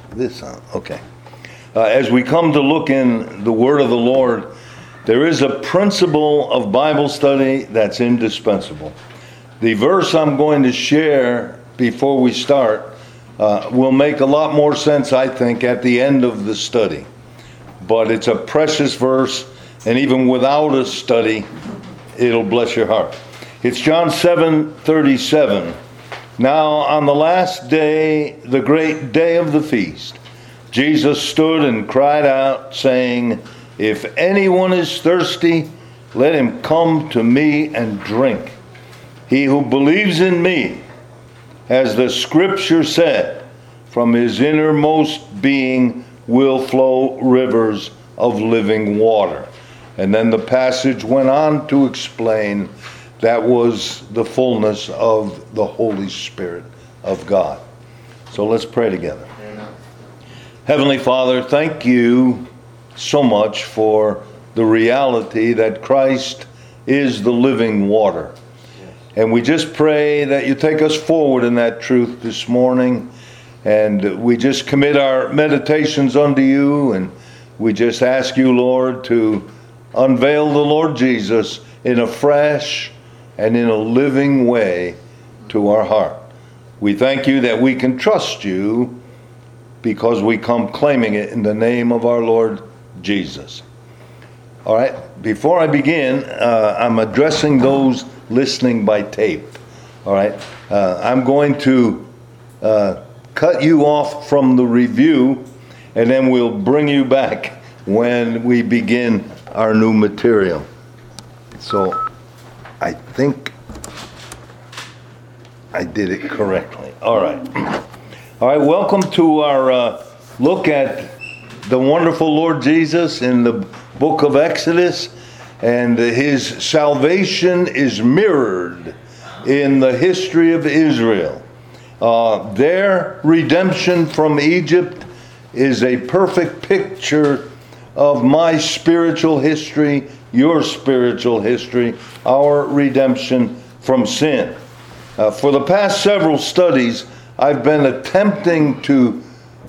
this on? Okay. As we come to look in the Word of the Lord, there is a principle of Bible study that's indispensable. The verse I'm going to share before we start will make a lot more sense, I think, at the end of the study. But it's a precious verse, and even without a study, it'll bless your heart. It's John 7:37. Now on the last day, the great day of the feast, Jesus stood and cried out, saying, "If anyone is thirsty, let him come to me and drink. He who believes in me, as the scripture said, from his innermost being will flow rivers of living water." And then the passage went on to explain that was the fullness of the Holy Spirit of God. So let's pray together. Amen. Heavenly Father, thank you so much for the reality that Christ is the living water. And we just pray that you take us forward in that truth this morning. And we just commit our meditations unto you. And we just ask you, Lord, to unveil the Lord Jesus in a fresh and in a living way to our heart. We thank you that we can trust you because we come claiming it in the name of our Lord Jesus. All right, before I begin, I'm addressing those listening by tape. All right, I'm going to cut you off from the review, and then we'll bring you back when we begin our new material. So I think I did it correctly. All right. All right, welcome to our look at the wonderful Lord Jesus in the book of Exodus. And his salvation is mirrored in the history of Israel. Their redemption from Egypt is a perfect picture of my spiritual history, your spiritual history, our redemption from sin. For the past several studies, I've been attempting to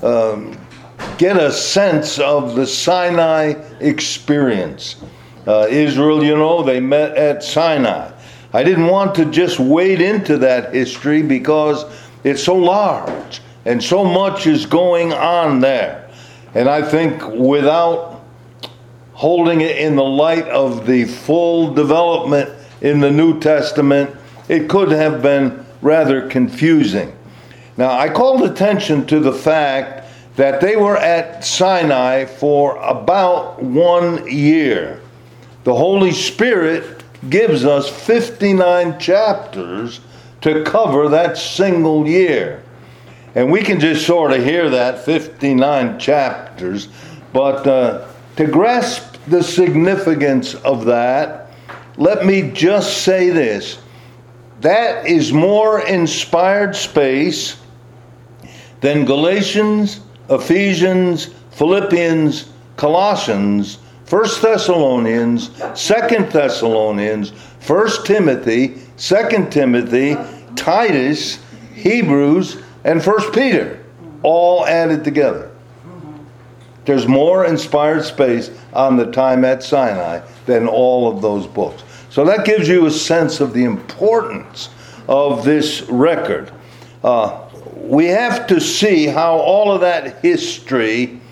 get a sense of the Sinai experience. Israel, you know, they met at Sinai. I didn't want to just wade into that history because it's so large and so much is going on there. And I think without holding it in the light of the full development in the New Testament, it could have been rather confusing. Now, I called attention to the fact that they were at Sinai for about 1 year. The Holy Spirit gives us 59 chapters to cover that single year. And we can just sort of hear that, 59 chapters, but to grasp the significance of that, let me just say this. That is more inspired space than Galatians, Ephesians, Philippians, Colossians, 1 Thessalonians, 2 Thessalonians, 1 Timothy, 2 Timothy, Titus, Hebrews, and 1 Peter, all added together. There's more inspired space on the time at Sinai than all of those books. So that gives you a sense of the importance of this record. We have to see how all of that history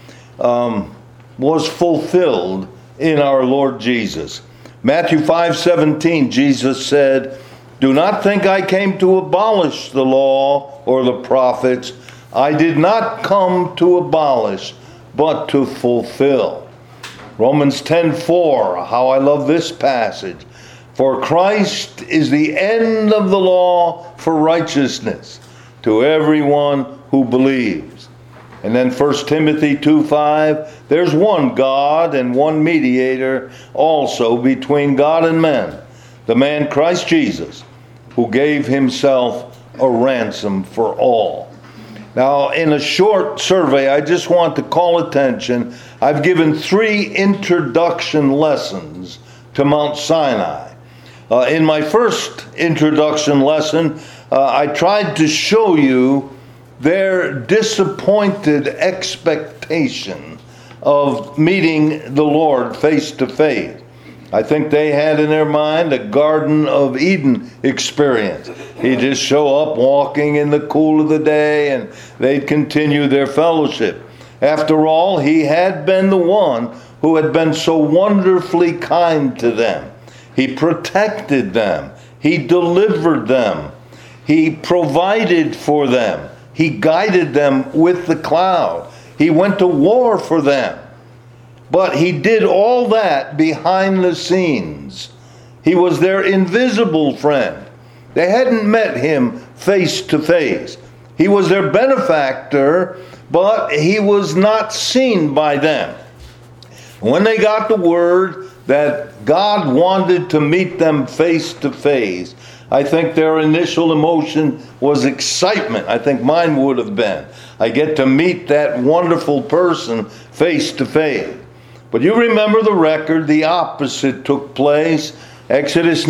was fulfilled in our Lord Jesus. Matthew 5:17, Jesus said, "Do not think I came to abolish the law or the prophets. I did not come to abolish, but to fulfill." Romans 10:4, how I love this passage. "For Christ is the end of the law for righteousness to everyone who believes." And then 1 Timothy 2:5, "There's one God and one mediator also between God and men, the man Christ Jesus, who gave himself a ransom for all." Now, in a short survey, I just want to call attention. I've given 3 introduction lessons to Mount Sinai. In my first introduction lesson, I tried to show you their disappointed expectation of meeting the Lord face to face. I think they had in their mind a Garden of Eden experience. He'd just show up walking in the cool of the day and they'd continue their fellowship. After all, he had been the one who had been so wonderfully kind to them. He protected them. He delivered them. He provided for them. He guided them with the cloud. He went to war for them. But he did all that behind the scenes. He was their invisible friend. They hadn't met him face to face. He was their benefactor, but he was not seen by them. When they got the word that God wanted to meet them face to face, I think their initial emotion was excitement. I think mine would have been. I get to meet that wonderful person face to face. But you remember the record, the opposite took place. Exodus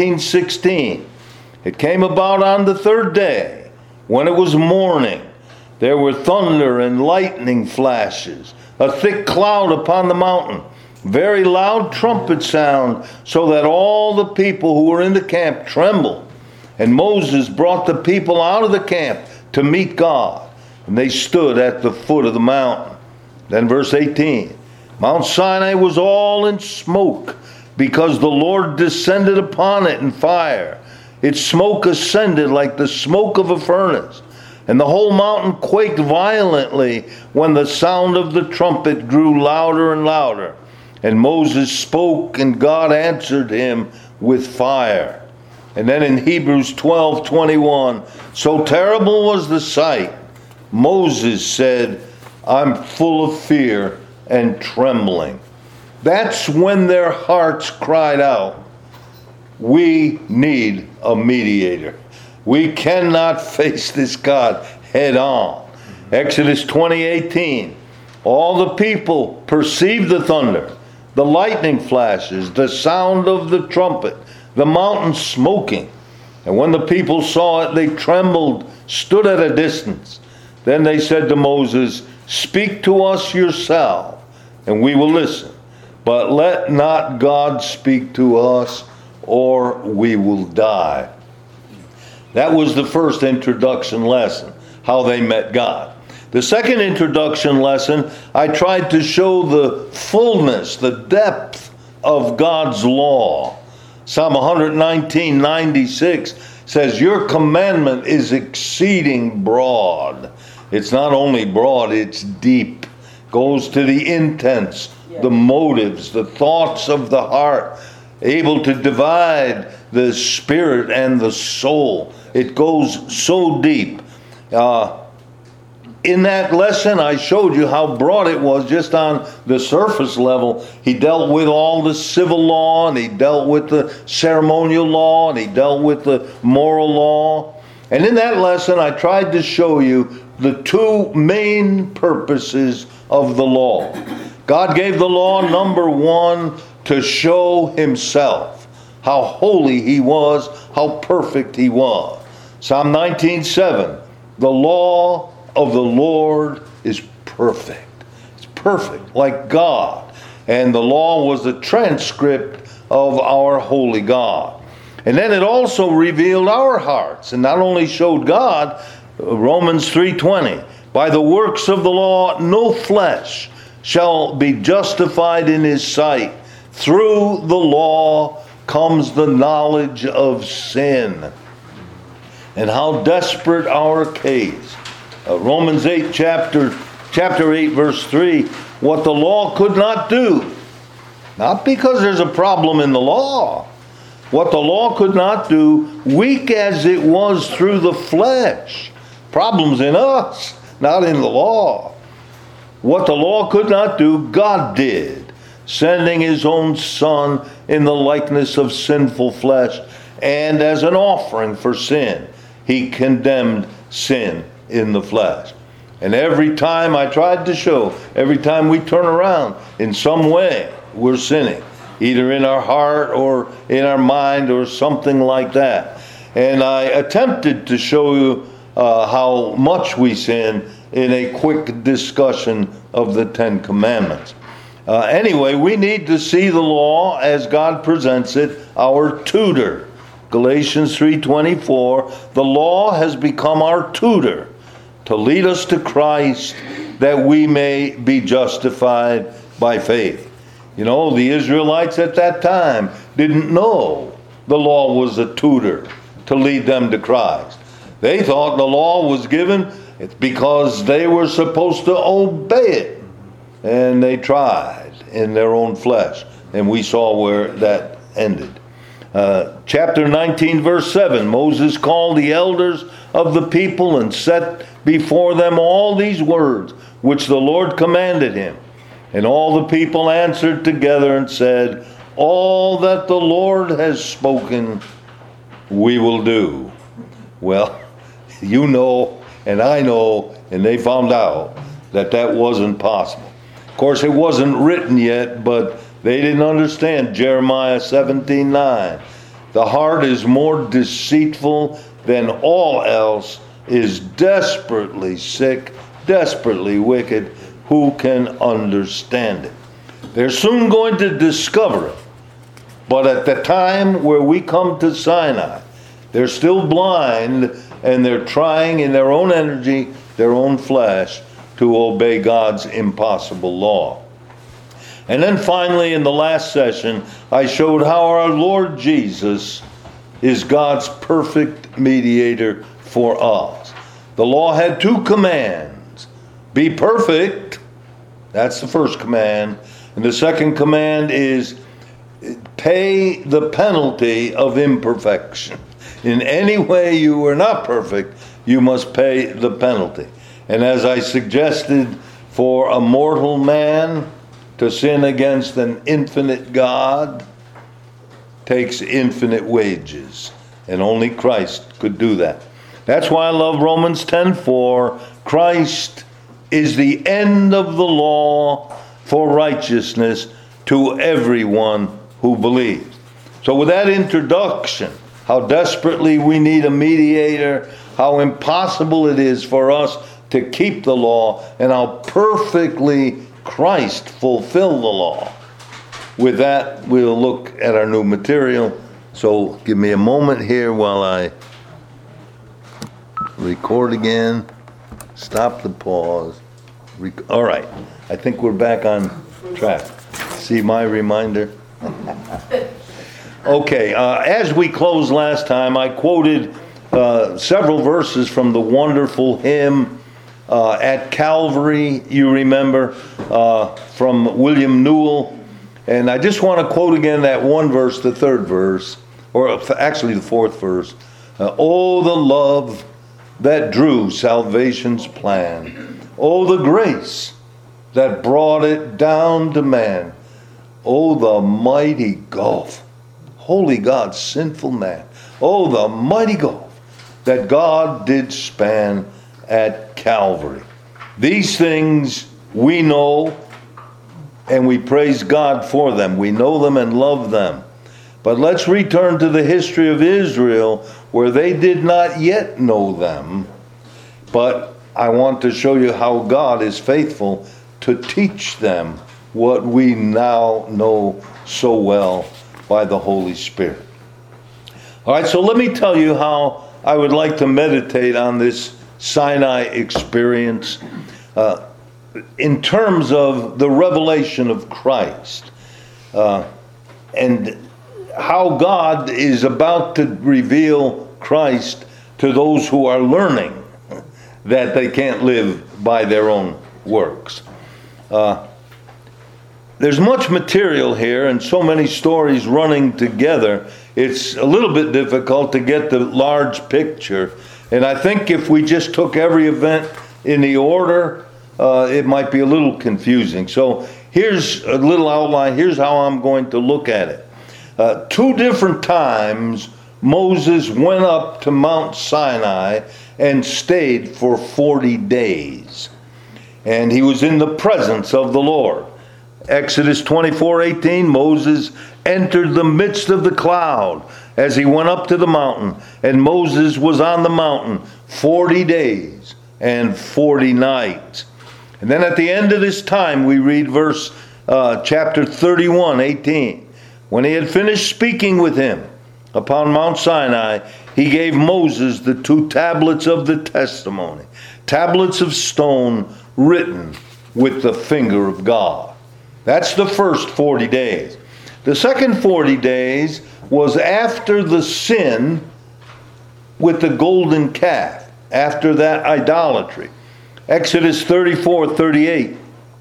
19:16. It came about on the third day, when it was morning. There were thunder and lightning flashes, a thick cloud upon the mountain, very loud trumpet sound, so that all the people who were in the camp trembled. And Moses brought the people out of the camp to meet God, and they stood at the foot of the mountain. Then verse 18. Mount Sinai was all in smoke, because the Lord descended upon it in fire. Its smoke ascended like the smoke of a furnace, and the whole mountain quaked violently when the sound of the trumpet grew louder and louder. And Moses spoke, and God answered him with fire. And then in Hebrews 12:21, so terrible was the sight, Moses said, I'm full of fear and trembling. That's when their hearts cried out, we need a mediator. We cannot face this God head on. Exodus 20:18, all the people perceived the thunder, the lightning flashes, the sound of the trumpet, the mountain smoking. And when the people saw it, they trembled, stood at a distance. Then they said to Moses, speak to us yourself, and we will listen. But let not God speak to us, or we will die. That was the first introduction lesson, how they met God. The second introduction lesson, I tried to show the fullness, the depth of God's law. Psalm 119:96 says, your commandment is exceeding broad. It's not only broad, it's deep. Goes to the intents, the motives, the thoughts of the heart, able to divide the spirit and the soul. It goes so deep. In that lesson, I showed you how broad it was just on the surface level. He dealt with all the civil law, and he dealt with the ceremonial law, and he dealt with the moral law. And in that lesson, I tried to show you the two main purposes of the law. God gave the law, number one, to show himself, how holy he was, how perfect he was. Psalm 19:7, the law of the Lord is perfect. It's perfect, like God. And the law was the transcript of our holy God. And then it also revealed our hearts, and not only showed God, Romans 3:20, by the works of the law no flesh shall be justified in his sight. Through the law comes the knowledge of sin. And how desperate our case. Romans 8, chapter 8, verse 3, what the law could not do. Not because there's a problem in the law. What the law could not do, weak as it was through the flesh. Problems in us, not in the law. What the law could not do, God did, sending his own Son in the likeness of sinful flesh, and as an offering for sin, he condemned sin in the flesh. And every time I tried to show, every time we turn around, in some way we're sinning, either in our heart or in our mind or something like that. And I attempted to show you how much we sin in a quick discussion of the Ten Commandments. Anyway, we need to see the law as God presents it, our tutor. Galatians 3:24, the law has become our tutor to lead us to Christ that we may be justified by faith. You know, the Israelites at that time didn't know the law was a tutor to lead them to Christ. They thought the law was given because they were supposed to obey it. And they tried in their own flesh. And we saw where that ended. Chapter 19, verse 7, Moses called the elders of the people and set before them all these words, which the Lord commanded him. And all the people answered together and said, all that the Lord has spoken, we will do. Well, you know, and I know, and they found out that that wasn't possible. Of course, it wasn't written yet, but they didn't understand Jeremiah 17:9. The heart is more deceitful than all else, is desperately sick, desperately wicked. Who can understand it? They're soon going to discover it. But at the time where we come to Sinai, they're still blind and they're trying in their own energy, their own flesh, to obey God's impossible law. And then finally, in the last session, I showed how our Lord Jesus is God's perfect mediator for us. The law had two commands. Be perfect, that's the first command. And the second command is pay the penalty of imperfection. In any way you are not perfect, you must pay the penalty. And as I suggested, for a mortal man to sin against an infinite God takes infinite wages. And only Christ could do that. That's why I love Romans 10:4. Christ is the end of the law for righteousness to everyone who believes. So with that introduction, how desperately we need a mediator, how impossible it is for us to keep the law, and how perfectly Christ fulfilled the law. With that, we'll look at our new material. So give me a moment here while I record again. Stop the pause. All right. I think we're back on track. See my reminder? Okay. As we closed last time, I quoted several verses from the wonderful hymn at Calvary, you remember, from William Newell. And I just want to quote again that one verse, the third verse, or actually the fourth verse. Oh, the love that drew salvation's plan. Oh, the grace that brought it down to man. Oh, the mighty gulf. Holy God, sinful man. Oh, the mighty gulf that God did span at Calvary. These things we know, and we praise God for them. We know them and love them. But let's return to the history of Israel, where they did not yet know them. But I want to show you how God is faithful to teach them what we now know so well by the Holy Spirit. All right, so let me tell you how I would like to meditate on this Sinai experience in terms of the revelation of Christ and how God is about to reveal Christ to those who are learning that they can't live by their own works. There's much material here and so many stories running together. It's a little bit difficult to get the large picture. And I think if we just took every event in the order, it might be a little confusing. So here's a little outline. Here's how I'm going to look at it. 2 different times Moses went up to Mount Sinai and stayed for 40 days. And he was in the presence of the Lord. Exodus 24:18, Moses entered the midst of the cloud as he went up to the mountain, and Moses was on the mountain 40 days and 40 nights. And then at the end of this time, we read chapter 31:18. When he had finished speaking with him upon Mount Sinai, he gave Moses the 2 tablets of the testimony, tablets of stone written with the finger of God. That's the first 40 days. The second 40 days was after the sin with the golden calf, after that idolatry. Exodus 34:38.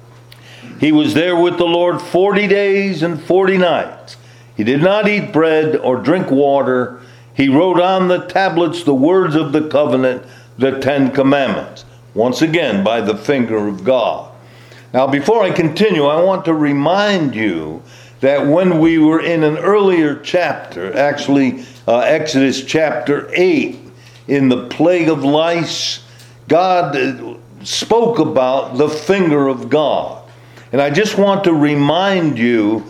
He was there with the Lord 40 days and 40 nights. He did not eat bread or drink water. He wrote on the tablets the words of the covenant, the 10 commandments. Once again, by the finger of God. Now, before I continue, I want to remind you that when we were in an earlier chapter, actually Exodus chapter 8, in the plague of lice, God spoke about the finger of God. And I just want to remind you,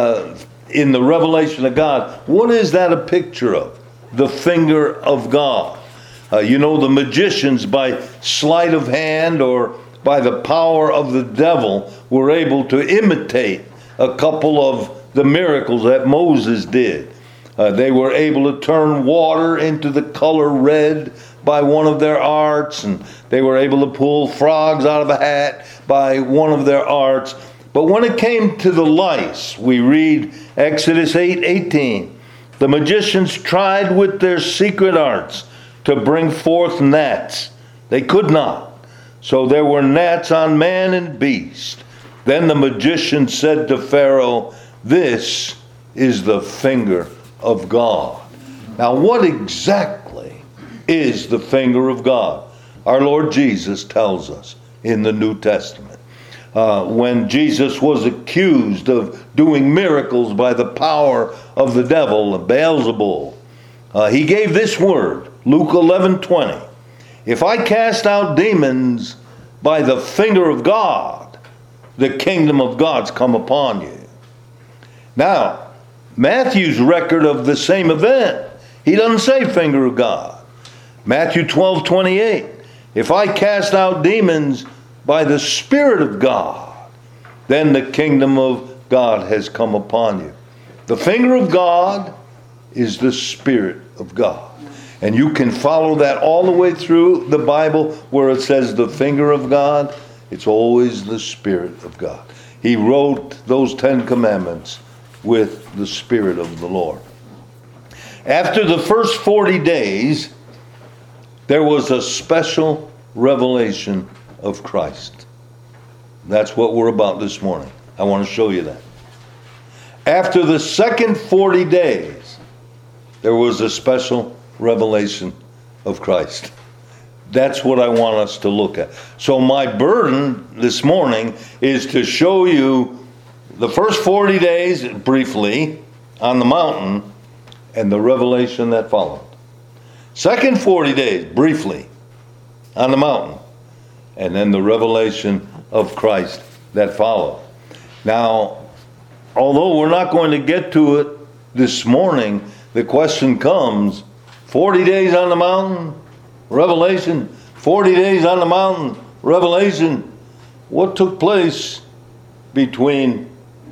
in the revelation of God, what is that a picture of? The finger of God. The magicians, by sleight of hand or by the power of the devil, were able to imitate a couple of the miracles that Moses did. They were able to turn water into the color red by one of their arts, and they were able to pull frogs out of a hat by one of their arts. But when it came to the lice, we read Exodus 8:18. The magicians tried with their secret arts to bring forth gnats. They could not. So there were gnats on man and beast. Then the magician said to Pharaoh, "This is the finger of God." Now, what exactly is the finger of God? Our Lord Jesus tells us in the New Testament. When Jesus was accused of doing miracles by the power of the devil, Beelzebul, he gave this word, Luke 11:20. If I cast out demons by the finger of God, the kingdom of God's come upon you. Now, Matthew's record of the same event, he doesn't say finger of God. Matthew 12:28. If I cast out demons by the Spirit of God, then the kingdom of God has come upon you. The finger of God is the Spirit of God. And you can follow that all the way through the Bible where it says the finger of God. It's always the Spirit of God. He wrote those 10 commandments with the Spirit of the Lord. After the first 40 days, there was a special revelation of Christ. That's what we're about this morning. I want to show you that. After the second 40 days, there was a special revelation of Christ. That's what I want us to look at. So my burden this morning is to show you the first 40 days briefly on the mountain and the revelation that followed. Second 40 days briefly on the mountain and then the revelation of Christ that followed. Now, although we're not going to get to it this morning, the question comes, 40 days on the mountain, revelation. 40 days on the mountain, revelation. What took place between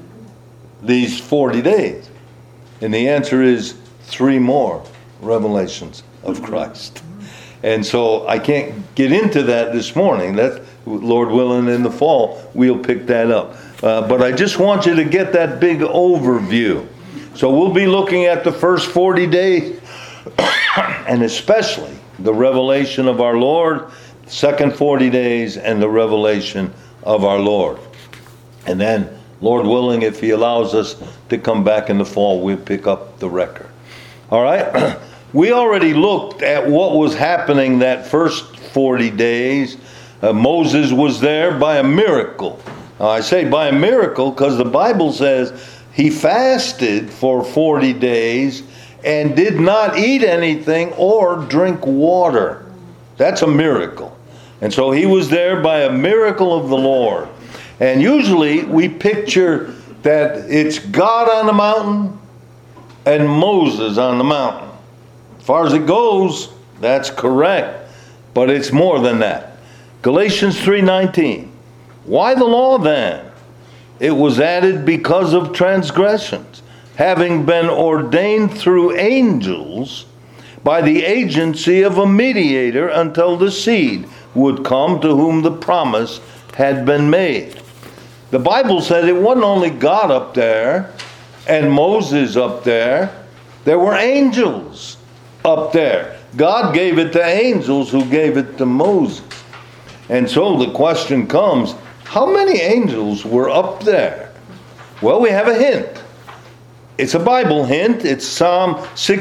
these 40 days? And the answer is 3 more revelations of Christ. And so I can't get into that this morning. That, Lord willing, in the fall, we'll pick that up. But I just want you to get that big overview. So we'll be looking at the first 40 days, and especially the revelation of our Lord, second 40 days, and the revelation of our Lord. And then, Lord willing, if He allows us to come back in the fall, we'll pick up the record. All right? We already looked at what was happening that first 40 days. Moses was there by a miracle. I say by a miracle because the Bible says he fasted for 40 days and did not eat anything or drink water. That's a miracle. And so he was there by a miracle of the Lord. And usually we picture that it's God on the mountain and Moses on the mountain. As far as it goes, that's correct. But it's more than that. Galatians 3:19. Why the law then? It was added because of transgressions, having been ordained through angels by the agency of a mediator until the seed would come to whom the promise had been made. The Bible said it wasn't only God up there and Moses up there. There were angels up there. God gave it to angels who gave it to Moses. And so the question comes, how many angels were up there? Well, we have a hint. It's a Bible hint. It's Psalm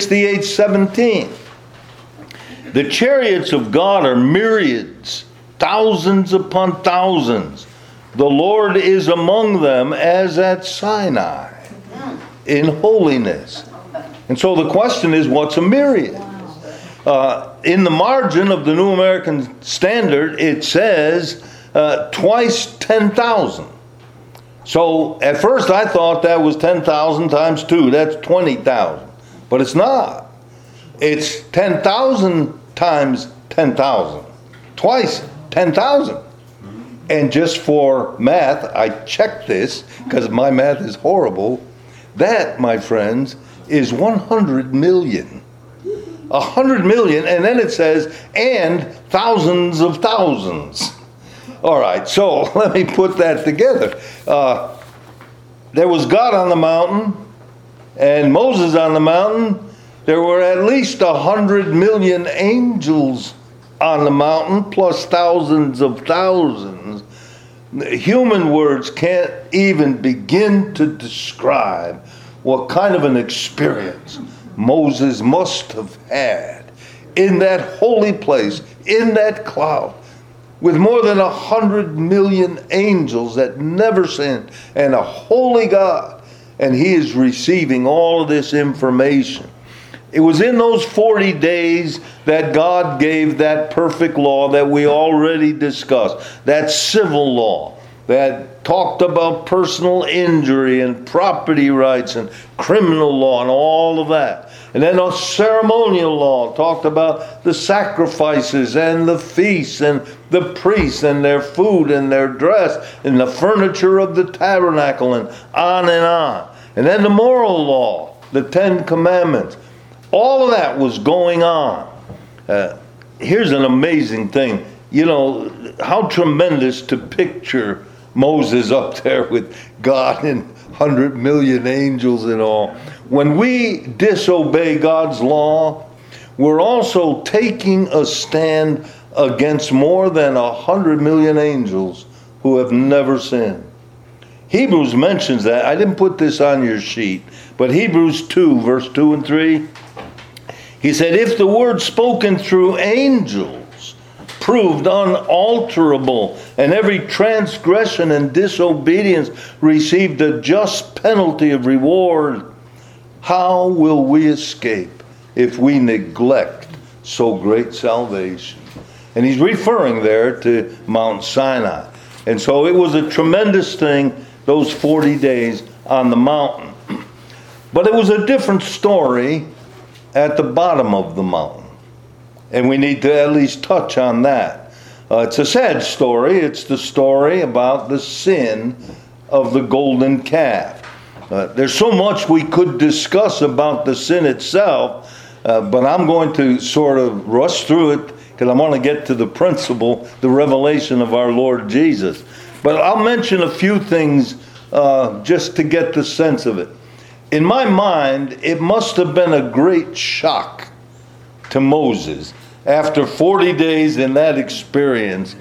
68:17. The chariots of God are myriads, thousands upon thousands. The Lord is among them as at Sinai, in holiness. And so the question is, what's a myriad? In the margin of the New American Standard, it says twice 10,000. So at first I thought that was 10,000 times 2. That's 20,000. But it's not. It's 10,000 times 10,000. Twice 10,000. And just for math, I checked this because my math is horrible. That, my friends, is 100 million. 100 million, and then it says, and thousands of thousands. All right, so let me put that together. There was God on the mountain and Moses on the mountain. There were at least 100 million angels on the mountain, plus thousands of thousands. Human words can't even begin to describe what kind of an experience Moses must have had in that holy place, in that cloud, with more than 100 million angels that never sinned, and a holy God, and he is receiving all of this information. It was in those 40 days that God gave that perfect law that we already discussed, that civil law that talked about personal injury and property rights and criminal law and all of that. And then a ceremonial law talked about the sacrifices and the feasts and the priests and their food and their dress and the furniture of the tabernacle and on and on. And then the moral law, the 10 Commandments. All of that was going on. Here's an amazing thing. You know, how tremendous to picture Moses up there with God and 100 million angels and all. When we disobey God's law, we're also taking a stand against more than 100 million angels who have never sinned. Hebrews mentions that. I didn't put this on your sheet, but Hebrews 2, verse 2 and 3, he said, if the word spoken through angels proved unalterable, and every transgression and disobedience received a just penalty of reward, how will we escape if we neglect so great salvation? And he's referring there to Mount Sinai. And so it was a tremendous thing, those 40 days on the mountain. But it was a different story at the bottom of the mountain. And we need to at least touch on that. It's a sad story. It's the story about the sin of the golden calf. There's so much we could discuss about the sin itself, but I'm going to sort of rush through it because I want to get to the principle, the revelation of our Lord Jesus. But I'll mention a few things just to get the sense of it. In my mind, it must have been a great shock to Moses after 40 days in that experience.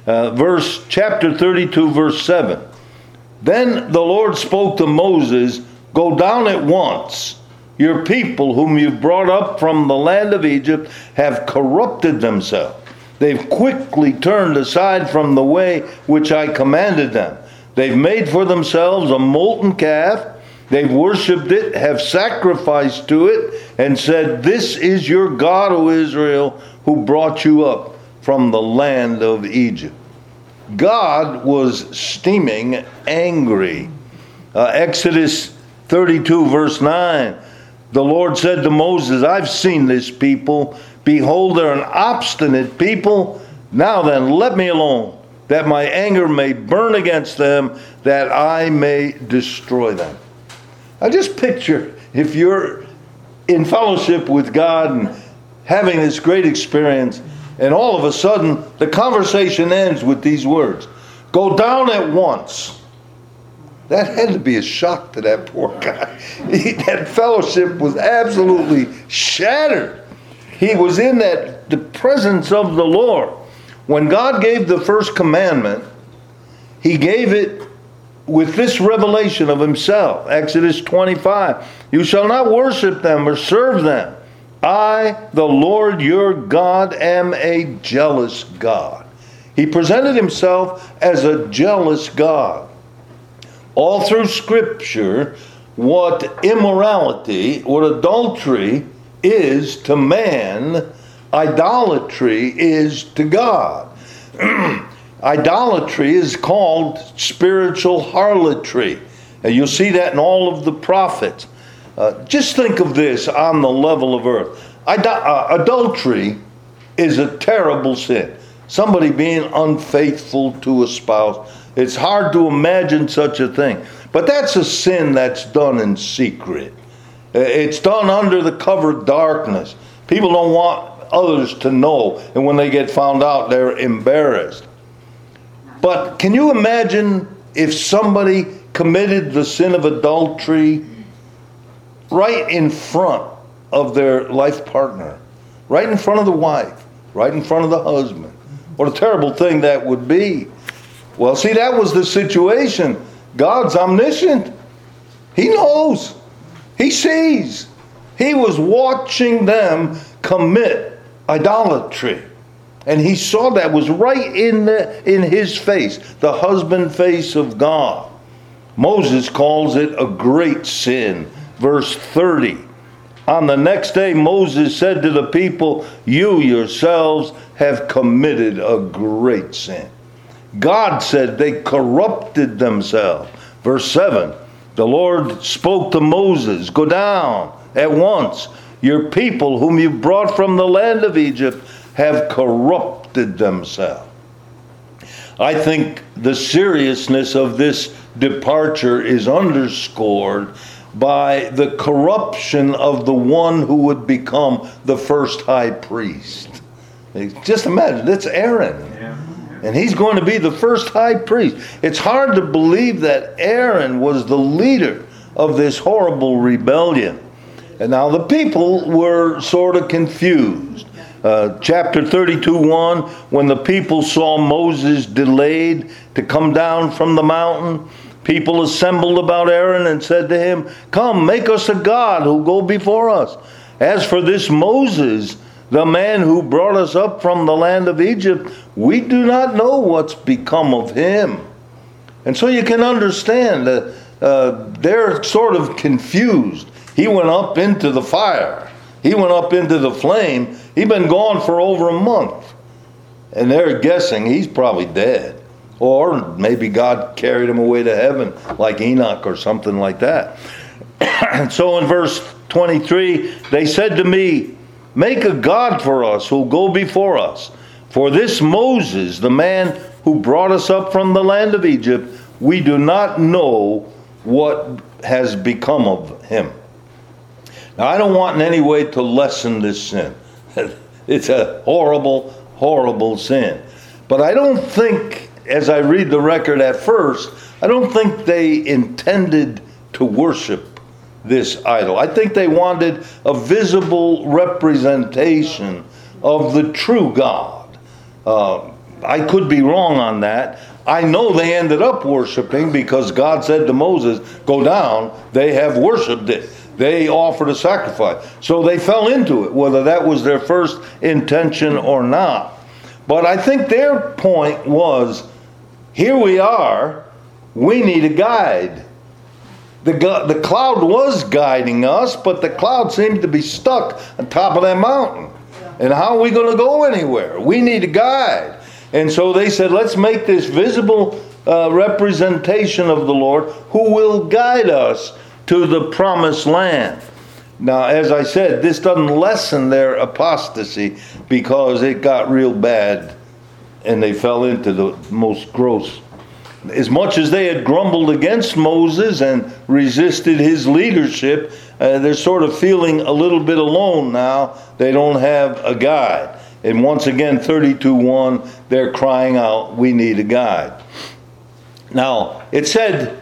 Chapter 32, verse 7. Then the Lord spoke to Moses, go down at once. Your people whom you've brought up from the land of Egypt have corrupted themselves. They've quickly turned aside from the way which I commanded them. They've made for themselves a molten calf. They've worshipped it, have sacrificed to it, and said, this is your God, O Israel, who brought you up from the land of Egypt. God was steaming angry. Exodus 32 verse 9, the Lord said to Moses, I've seen this people. Behold, they're an obstinate people. Now then, let me alone, that my anger may burn against them, that I may destroy them. I just picture if you're in fellowship with God and having this great experience, and all of a sudden the conversation ends with these words, go down at once. That had to be a shock to that poor guy. That fellowship was absolutely shattered. He was in the presence of the Lord. When God gave the first commandment, He gave it with this revelation of Himself. Exodus 25, you shall not worship them or serve them. I, the Lord your God, am a jealous God. He presented Himself as a jealous God. All through Scripture, what immorality, what adultery is to man, idolatry is to God. Idolatry is called spiritual harlotry. And you'll see that in all of the prophets. Just think of this on the level of earth. Adultery is a terrible sin. Somebody being unfaithful to a spouse. It's hard to imagine such a thing. But that's a sin that's done in secret. It's done under the cover of darkness. People don't want others to know. And when they get found out, they're embarrassed. But can you imagine if somebody committed the sin of adultery right in front of their life partner, right in front of the wife, right in front of the husband? What a terrible thing that would be. Well, see, that was the situation. God's omniscient. He knows. He sees. He was watching them commit idolatry. And He saw that was right in His face, the husband face of God. Moses calls it a great sin. Verse 30. On the next day, Moses said to the people, you yourselves have committed a great sin. God said they corrupted themselves. Verse 7. The Lord spoke to Moses, go down at once. Your people whom you brought from the land of Egypt have corrupted themselves. I think the seriousness of this departure is underscored by the corruption of the one who would become the first high priest. Just imagine, it's Aaron. And he's going to be the first high priest. It's hard to believe that Aaron was the leader of this horrible rebellion. And now the people were sort of confused. Chapter 32:1, when the people saw Moses delayed to come down from the mountain, people assembled about Aaron and said to him, come, make us a god who'll go before us. As for this Moses, the man who brought us up from the land of Egypt, we do not know what's become of him. And so you can understand that they're sort of confused. He went up into the fire. He went up into the flame. He'd been gone for over a month. And they're guessing he's probably dead. Or maybe God carried him away to heaven like Enoch or something like that. And so in verse 23, they said to me, make a god for us who'll go before us. For this Moses, the man who brought us up from the land of Egypt, we do not know what has become of him. Now, I don't want in any way to lessen this sin. It's a horrible, horrible sin. But I don't think, as I read the record at first, I don't think they intended to worship this idol. I think they wanted a visible representation of the true God. I could be wrong on that. I know they ended up worshiping because God said to Moses, go down. They have worshiped it. They offered a sacrifice. So they fell into it, whether that was their first intention or not. But I think their point was, here we are, we need a guide. The cloud was guiding us, but the cloud seemed to be stuck on top of that mountain. And how are we going to go anywhere? We need a guide. And so they said, let's make this visible representation of the Lord who will guide us to the promised land. Now, as I said, this doesn't lessen their apostasy because it got real bad and they fell into the most gross. As much as they had grumbled against Moses and resisted his leadership, they're sort of feeling a little bit alone now. They don't have a guide. And once again, 32:1, they're crying out, we need a guide. Now, it said,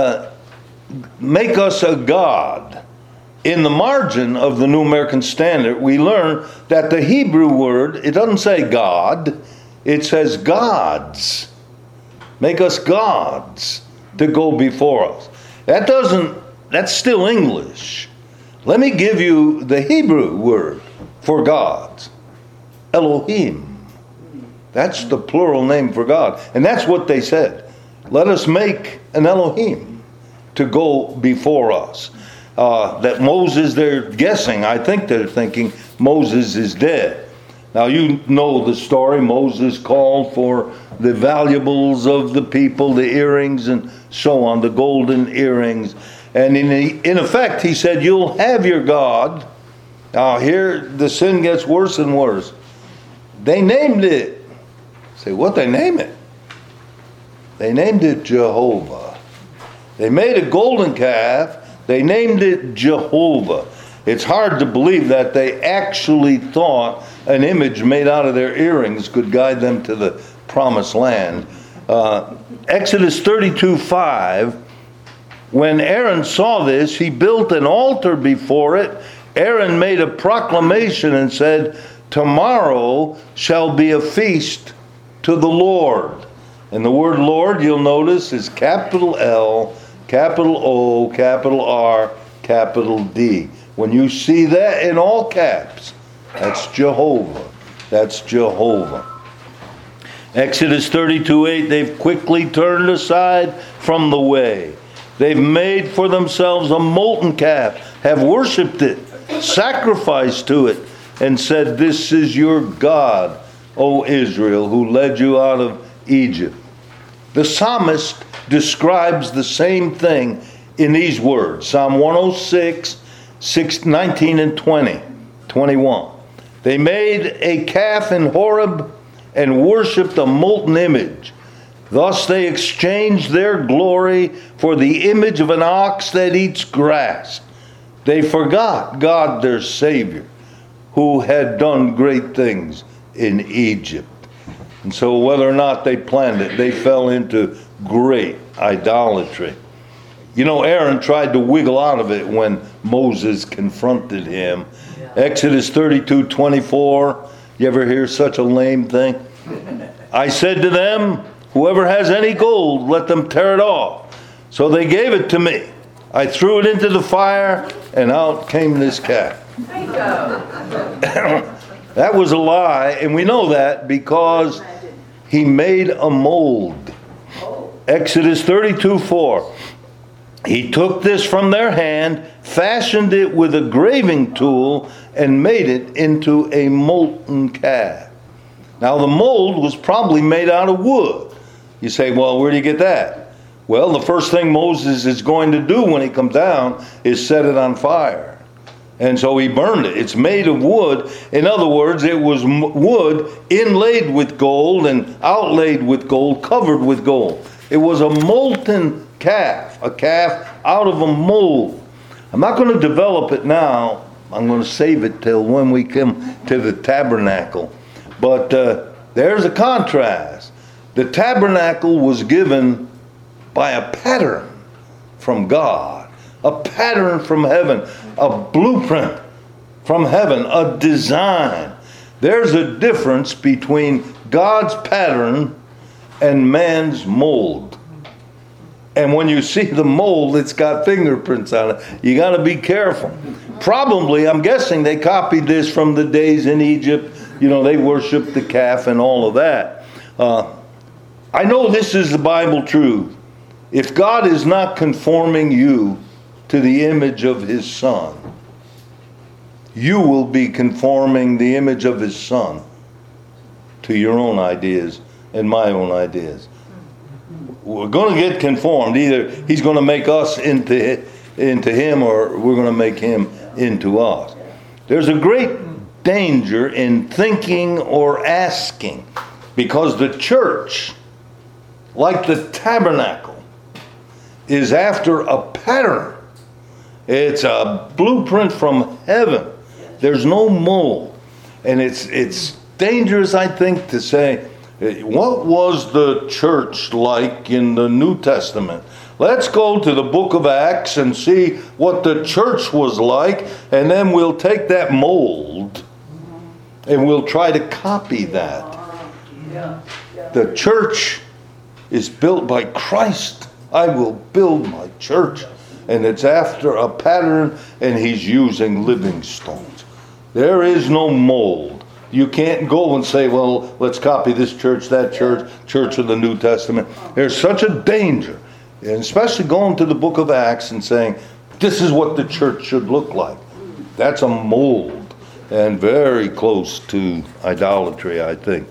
make us a god. In the margin of the New American Standard, we learn that the Hebrew word, it doesn't say God, it says gods. Make us gods to go before us. That's still English. Let me give you the Hebrew word for gods. Elohim. That's the plural name for God. And that's what they said. Let us make an Elohim to go before us. That Moses, they're guessing, I think they're thinking Moses is dead. Now you know the story. Moses called for the valuables of the people, the earrings and so on, the golden earrings. And in effect, he said, you'll have your God. Now here the sin gets worse and worse. They named it. Say, what they name it? They named it Jehovah. They made a golden calf. They named it Jehovah. It's hard to believe that they actually thought an image made out of their earrings could guide them to the promised land. Exodus 32:5, when Aaron saw this, he built an altar before it. Aaron made a proclamation and said, tomorrow shall be a feast to the Lord. And the word Lord, you'll notice, is capital L, capital O, capital R, capital D. When you see that in all caps, that's Jehovah. That's Jehovah. Exodus 32:8, they've quickly turned aside from the way. They've made for themselves a molten calf, have worshipped it, sacrificed to it, and said, this is your God, O Israel, who led you out of Egypt. The psalmist describes the same thing in these words. Psalm 106, 19 and 20, 21. They made a calf in Horeb and worshipped a molten image. Thus they exchanged their glory for the image of an ox that eats grass. They forgot God their Savior, who had done great things in Egypt. And so whether or not they planned it, they fell into great idolatry. You know, Aaron tried to wiggle out of it when Moses confronted him. Yeah. Exodus 32:24. You ever hear such a lame thing? I said to them, whoever has any gold, let them tear it off. So they gave it to me. I threw it into the fire, and out came this calf. That was a lie, and we know that because he made a mold. Exodus 32:4. He took this from their hand, fashioned it with a graving tool, and made it into a molten calf. Now the mold was probably made out of wood. You say, well, where do you get that? Well, the first thing Moses is going to do when he comes down is set it on fire. And so he burned it. It's made of wood. In other words, it was wood inlaid with gold and outlaid with gold, covered with gold. It was a molten calf, a calf out of a mold. I'm not going to develop it now. I'm going to save it till when we come to the tabernacle. But there's a contrast. The tabernacle was given by a pattern from God, a pattern from heaven, a blueprint from heaven, a design. There's a difference between God's pattern and man's mold. And when you see the mold, it's got fingerprints on it. You got to be careful. Probably, I'm guessing they copied this from the days in Egypt. You know, they worshiped the calf and all of that. I know this is the Bible truth. If God is not conforming you to the image of His Son, you will be conforming the image of His Son to your own ideas and my own ideas. We're going to get conformed. Either he's going to make us into him, or we're going to make him into us. There's a great danger in thinking or asking, because the church, like the tabernacle, is after a pattern. It's a blueprint from heaven. There's no mold. And it's dangerous, I think, to say, what was the church like in the New Testament? Let's go to the book of Acts and see what the church was like, and then we'll take that mold and we'll try to copy that. The church is built by Christ. I will build my church. And it's after a pattern, and he's using living stones. There is no mold. You can't go and say, well, let's copy this church, that church, church of the New Testament. There's such a danger, and especially going to the book of Acts and saying, this is what the church should look like. That's a mold, and very close to idolatry, I think.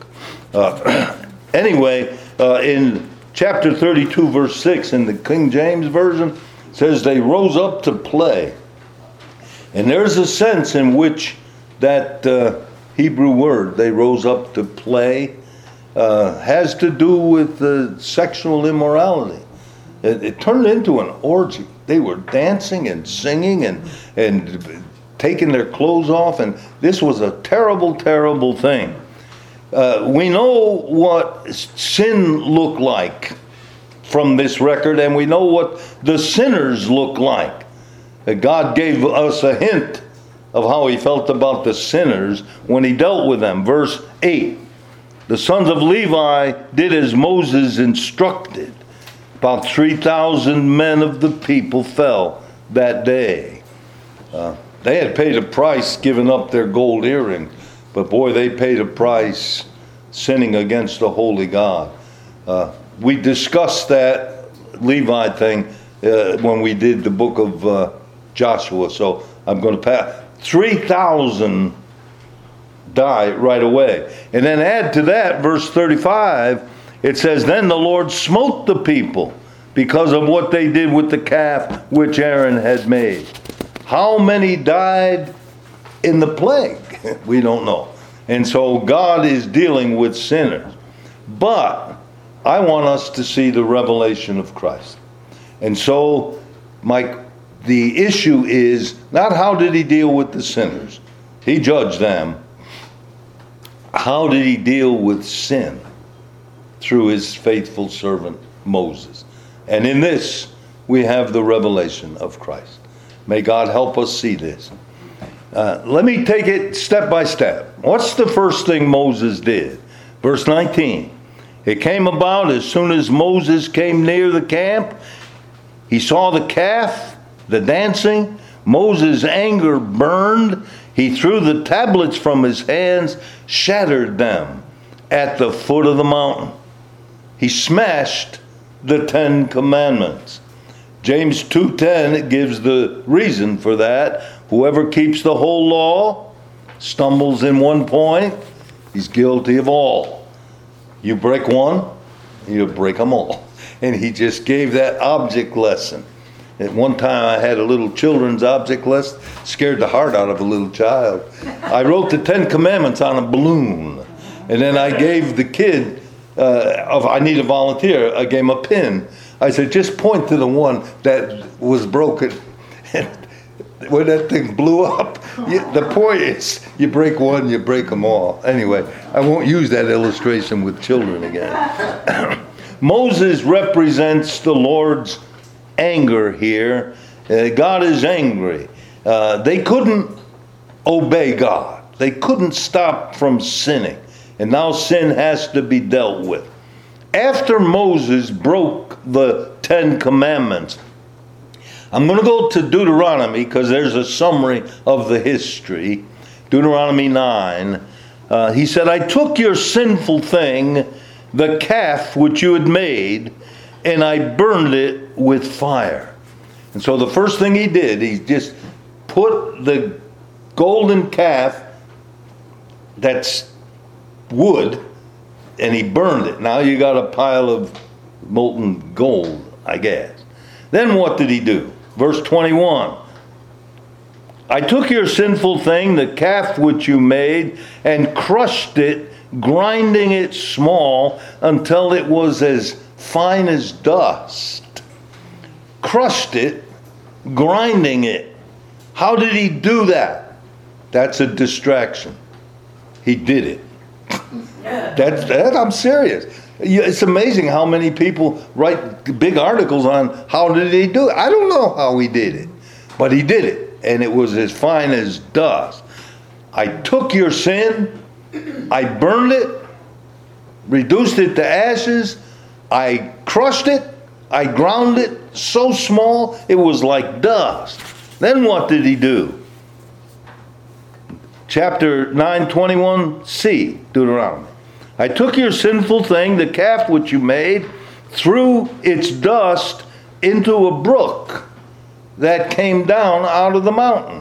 Anyway, in chapter 32, verse 6, in the King James Version, it says they rose up to play. And there's a sense in which that Hebrew word, they rose up to play, has to do with sexual immorality. It turned into an orgy. They were dancing and singing and taking their clothes off, and this was a terrible, terrible thing. We know what sin looked like from this record, and we know what the sinners look like. God gave us a hint of how he felt about the sinners when he dealt with them. Verse 8, the sons of Levi did as Moses instructed. About 3,000 men of the people fell that day. They had paid a price giving up their gold earrings, but boy, they paid a price sinning against the holy God. We discussed that Levi thing when we did the book of Joshua, so I'm going to pass. 3,000 die right away. And then add to that, verse 35, it says, then the Lord smote the people because of what they did with the calf which Aaron had made. How many died in the plague? We don't know. And so God is dealing with sinners. But I want us to see the revelation of Christ. And so the issue is not how did he deal with the sinners. He judged them. How did he deal with sin? Through his faithful servant Moses. And in this we have the revelation of Christ. May God help us see this. Let me take it step by step. What's the first thing Moses did? Verse 19. It came about as soon as Moses came near the camp, he saw the calf, the dancing. Moses' anger burned. He threw the tablets from his hands, shattered them at the foot of the mountain. He smashed the 10 Commandments. James 2:10 gives the reason for that. Whoever keeps the whole law stumbles in one point, he's guilty of all. You break one, you break them all. And he just gave that object lesson. At one time I had a little children's object lesson, scared the heart out of a little child. I wrote the 10 Commandments on a balloon. And then I gave the kid, I need a volunteer, I gave him a pin. I said, just point to the one that was broken. And when that thing blew up, the point is, you break one, you break them all. Anyway, I won't use that illustration with children again. Moses represents the Lord's anger here. God is angry. They couldn't obey God. They couldn't stop from sinning. And now sin has to be dealt with. After Moses broke the 10 Commandments, I'm going to go to Deuteronomy because there's a summary of the history. Deuteronomy 9. He said, I took your sinful thing, the calf which you had made, and I burned it with fire. And so the first thing he did, he just put the golden calf, that's wood, and he burned it. Now you got a pile of molten gold, I guess. Then what did he do? Verse 21. I took your sinful thing, the calf which you made, and crushed it, grinding it small until it was as fine as dust. Crushed it, grinding it. How did he do that? That's a distraction. He did it. I'm serious. It's amazing how many people write big articles on how did he do it. I don't know how he did it, but he did it. And it was as fine as dust. I took your sin, I burned it, reduced it to ashes, I crushed it, I ground it so small it was like dust. Then what did he do? Chapter 9:21c, Deuteronomy. I took your sinful thing, the calf which you made, threw its dust into a brook that came down out of the mountain.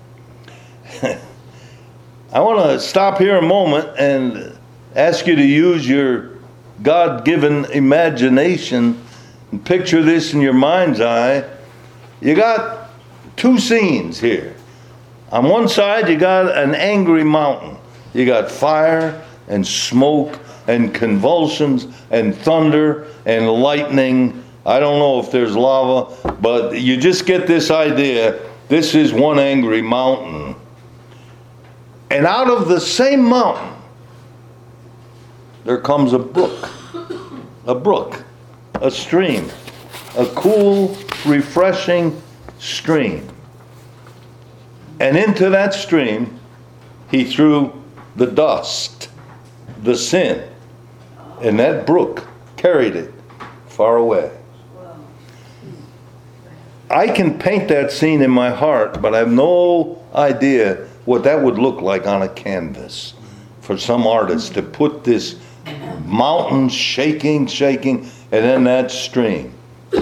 I want to stop here a moment and ask you to use your God-given imagination and picture this in your mind's eye. You got two scenes here. On one side, you got an angry mountain. You got fire and smoke and convulsions and thunder and lightning. I don't know if there's lava, but you just get this idea. This is one angry mountain. And out of the same mountain, there comes a brook, a stream, a cool, refreshing stream. And into that stream, he threw the dust, the sin, and that brook carried it far away. I can paint that scene in my heart, but I have no idea what that would look like on a canvas for some artist to put this mountain shaking, and then that stream.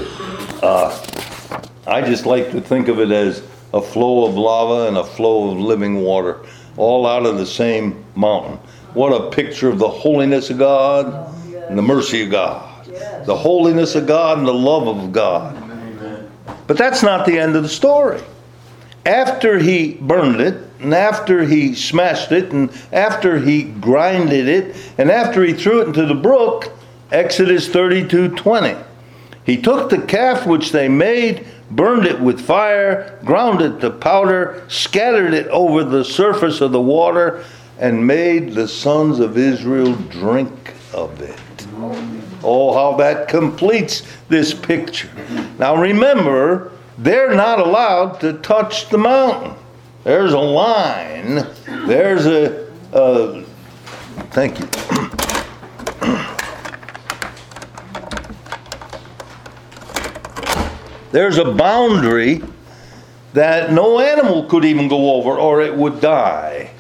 I just like to think of it as a flow of lava and a flow of living water, all out of the same mountain. What a picture of the holiness of God and the mercy of God. The holiness of God and the love of God. But that's not the end of the story. After he burned it, and after he smashed it, and after he grinded it, and after he threw it into the brook, Exodus 32:20. He took the calf which they made, burned it with fire, ground it to powder, scattered it over the surface of the water, and made the sons of Israel drink of it. Oh, how that completes this picture. Now remember, they're not allowed to touch the mountain. There's a line. There's thank you. There's a boundary that no animal could even go over or it would die.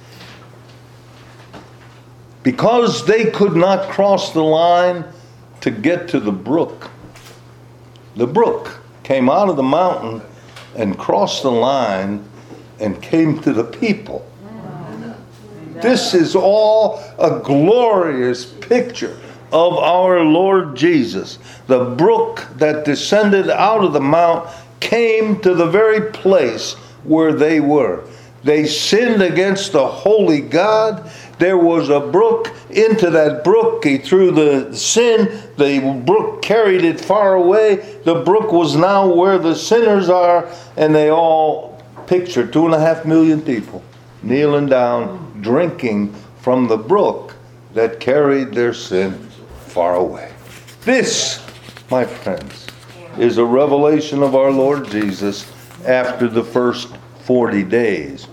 Because they could not cross the line to get to the brook. The brook came out of the mountain and crossed the line and came to the people. This is all a glorious picture of our Lord Jesus. The brook that descended out of the mount came to the very place where they were. They sinned against the holy God. There was a brook. Into that brook he threw the sin. The brook carried it far away. The brook was now where the sinners are, and they all picture 2.5 million people kneeling down, drinking from the brook that carried their sin far away. This, my friends, is a revelation of our Lord Jesus after the first 40 days.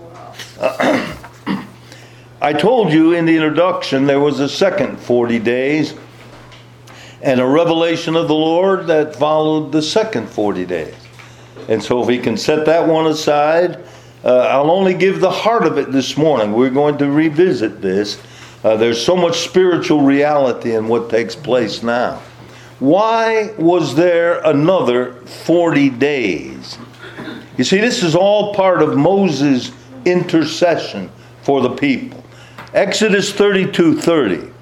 I told you in the introduction there was a second 40 days and a revelation of the Lord that followed the second 40 days. And so if we can set that one aside, I'll only give the heart of it this morning. We're going to revisit this. There's so much spiritual reality in what takes place now. Why was there another 40 days? You see, this is all part of Moses' intercession for the people. Exodus 32:30.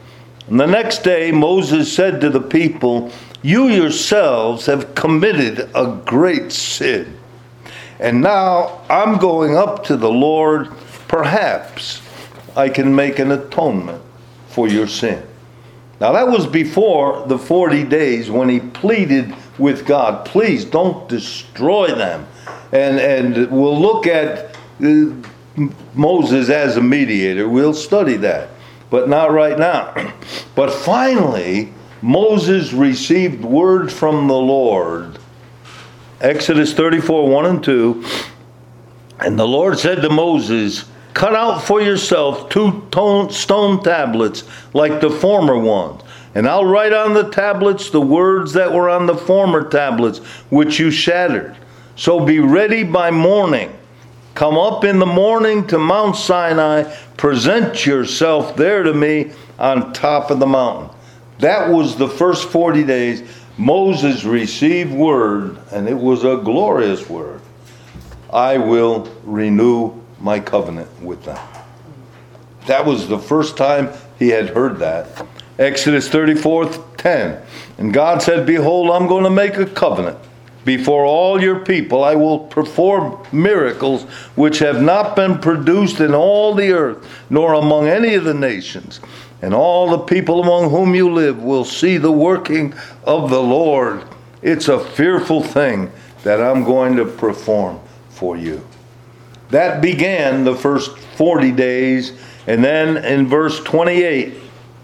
And the next day Moses said to the people, "You yourselves have committed a great sin. And now I'm going up to the Lord. Perhaps I can make an atonement for your sin." Now that was before the 40 days when he pleaded with God, "Please don't destroy them." And we'll look at Moses as a mediator. We'll study that, but not right now. But finally, Moses received word from the Lord. Exodus 34, 1 and 2. And the Lord said to Moses, "Cut out for yourself 2 stone tablets like the former ones. And I'll write on the tablets the words that were on the former tablets, which you shattered. So be ready by morning. Come up in the morning to Mount Sinai. Present yourself there to me on top of the mountain." That was the first 40 days. Moses received word, and it was a glorious word. "I will renew my covenant with them." That was the first time he had heard that. Exodus 34, 10. And God said, "Behold, I'm going to make a covenant. Before all your people I will perform miracles which have not been produced in all the earth, nor among any of the nations. And all the people among whom you live will see the working of the Lord. It's a fearful thing that I'm going to perform for you." That began the first 40 days. And then in verse 28,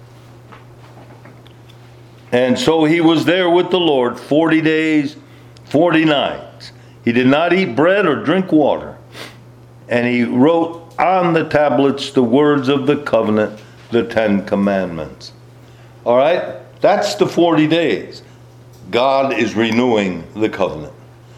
and so he was there with the Lord 40 days, 40 nights. He did not eat bread or drink water. And he wrote on the tablets the words of the covenant, the 10 commandments. All right? That's the 40 days. God is renewing the covenant.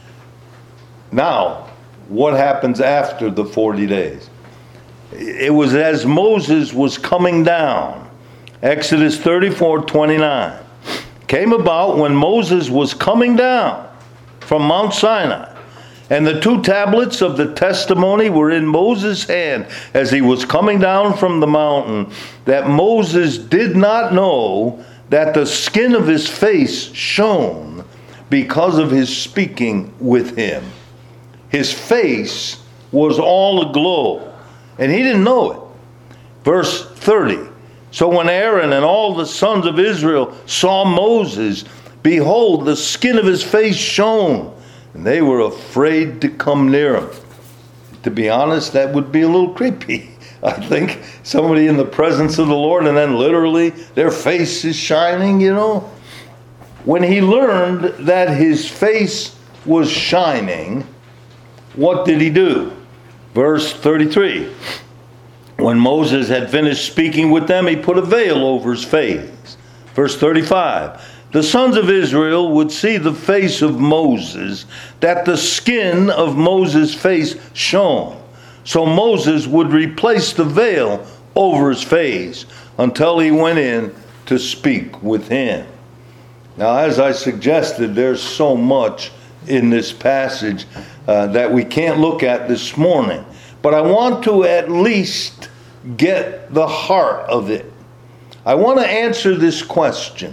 Now, what happens after the 40 days? It was as Moses was coming down. Exodus 34, 29. Came about when Moses was coming down from Mount Sinai, and the 2 tablets of the testimony were in Moses' hand as he was coming down from the mountain, that Moses did not know that the skin of his face shone because of his speaking with him. His face was all aglow, and he didn't know it. Verse 30. So when Aaron and all the sons of Israel saw Moses, behold, the skin of his face shone, and they were afraid to come near him. To be honest, that would be a little creepy. I think somebody in the presence of the Lord, and then literally their face is shining, you know. When he learned that his face was shining, what did he do? Verse 33. When Moses had finished speaking with them, he put a veil over his face. Verse 35. The sons of Israel would see the face of Moses, that the skin of Moses' face shone. So Moses would replace the veil over his face until he went in to speak with him. Now, as I suggested, there's so much in this passage that we can't look at this morning. But I want to at least get the heart of it. I want to answer this question.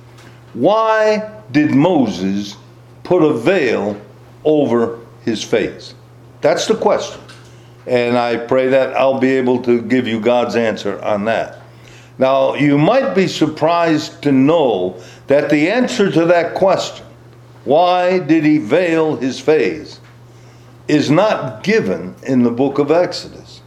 Why did Moses put a veil over his face? That's the question. And I pray that I'll be able to give you God's answer on that. Now, you might be surprised to know that the answer to that question, why did he veil his face, is not given in the book of Exodus.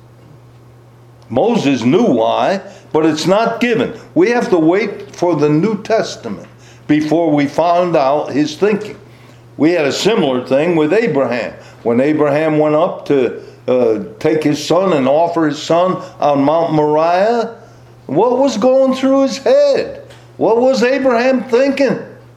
Moses knew why, but it's not given. We have to wait for the New Testament before we found out his thinking. We had a similar thing with Abraham. When Abraham went up to take his son and offer his son on Mount Moriah, what was going through his head? What was Abraham thinking?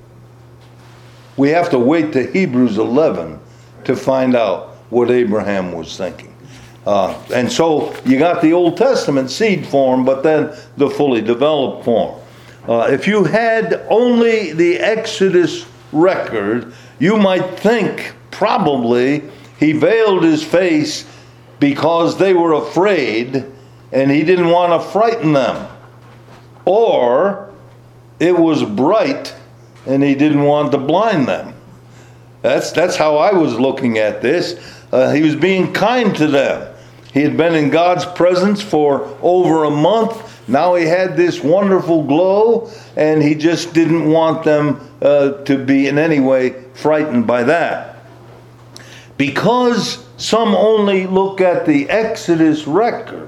We have to wait to Hebrews 11 to find out what Abraham was thinking. And so you got the Old Testament seed form, but then the fully developed form. If you had only the Exodus record, you might think probably he veiled his face because they were afraid and he didn't want to frighten them. or it was bright and he didn't want to blind them. That's how I was looking at this. He was being kind to them. He had been in God's presence for over a month. Now he had this wonderful glow, and he just didn't want them to be in any way frightened by that. Because some only look at the Exodus record,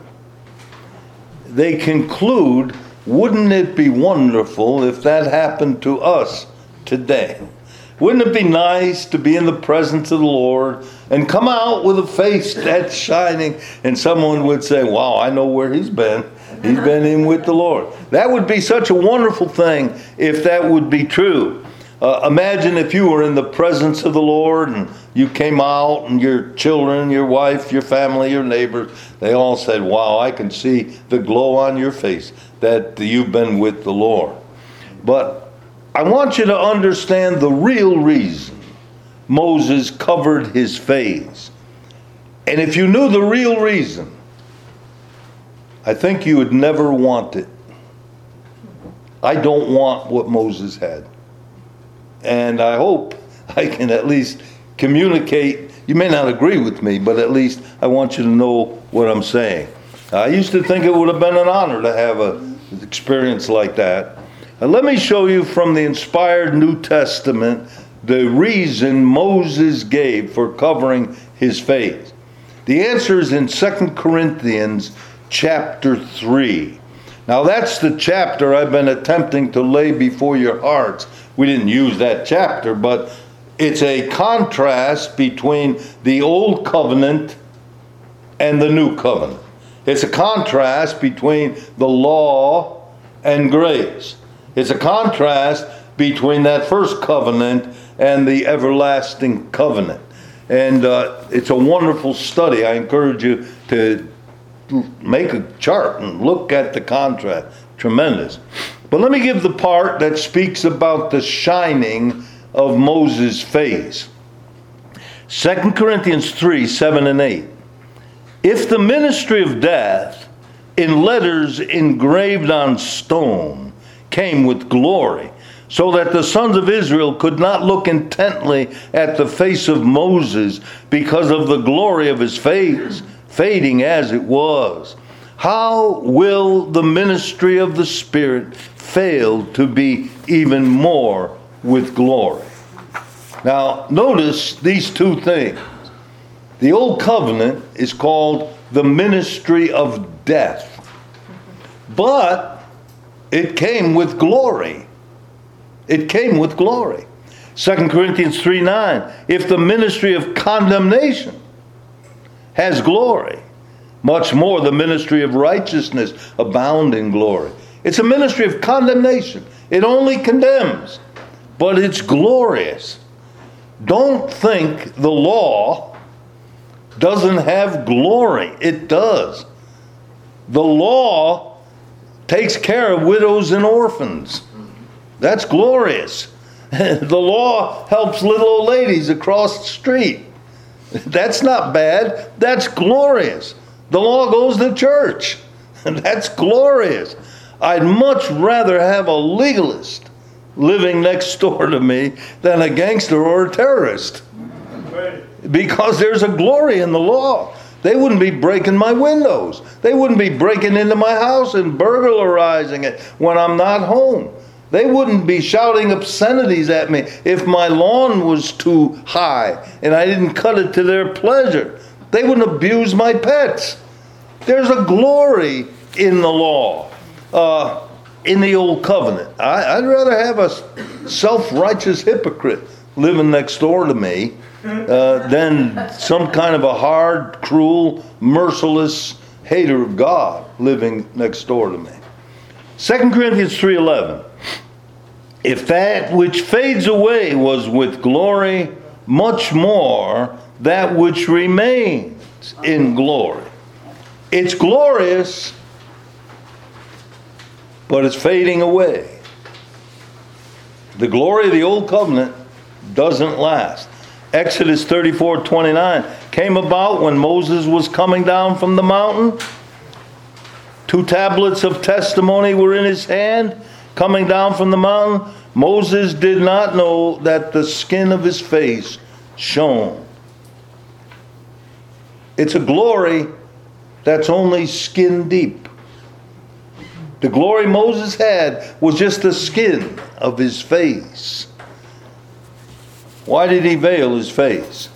they conclude, wouldn't it be wonderful if that happened to us today? Wouldn't it be nice to be in the presence of the Lord and come out with a face that's shining, and someone would say, wow, I know where he's been. He's been in with the Lord. That would be such a wonderful thing if that would be true. Imagine if you were in the presence of the Lord and you came out and your children, your wife, your family, your neighbors, they all said, wow, I can see the glow on your face that you've been with the Lord. But I want you to understand the real reason Moses covered his face. And if you knew the real reason, I think you would never want it. I don't want what Moses had. And I hope I can at least communicate. You may not agree with me, but at least I want you to know what I'm saying. I used to think it would have been an honor to have an experience like that. Let me show you from the inspired New Testament the reason Moses gave for covering his face. The answer is in 2 Corinthians chapter 3. Now that's the chapter I've been attempting to lay before your hearts. We didn't use that chapter, but it's a contrast between the Old Covenant and the New Covenant. It's a contrast between the law and grace. It's a contrast between that first covenant and the everlasting covenant. And it's a wonderful study. I encourage you to make a chart and look at the contrast. Tremendous. But let me give the part that speaks about the shining of Moses' face. 2 Corinthians 3, 7 and 8. If the ministry of death in letters engraved on stone came with glory, so that the sons of Israel could not look intently at the face of Moses because of the glory of his face, fading as it was, how will the ministry of the Spirit fail to be even more with glory? Now, notice these two things. The Old Covenant is called the ministry of death, but it came with glory. It came with glory. 2 Corinthians 3:9. If the ministry of condemnation has glory, much more the ministry of righteousness abound in glory. It's a ministry of condemnation. It only condemns, but it's glorious. Don't think the law doesn't have glory. It does. The law takes care of widows and orphans. That's glorious. The law helps little old ladies across the street. That's not bad. That's glorious. The law goes to church. That's glorious. I'd much rather have a legalist living next door to me than a gangster or a terrorist. Because there's a glory in the law. They wouldn't be breaking my windows. They wouldn't be breaking into my house and burglarizing it when I'm not home. They wouldn't be shouting obscenities at me if my lawn was too high and I didn't cut it to their pleasure. They wouldn't abuse my pets. There's a glory in the law, in the Old Covenant. I'd rather have a self-righteous hypocrite living next door to me than some kind of a hard, cruel, merciless hater of God living next door to me. 2 Corinthians 3:11. If that which fades away was with glory, much more that which remains in glory. It's glorious, but it's fading away. The glory of the Old Covenant doesn't last. Exodus 34:29 came about when Moses was coming down from the mountain. 2 tablets of testimony were in his hand, coming down from the mountain. Moses did not know that the skin of his face shone. It's a glory that's only skin deep. The glory Moses had was just the skin of his face. Why did he veil his face?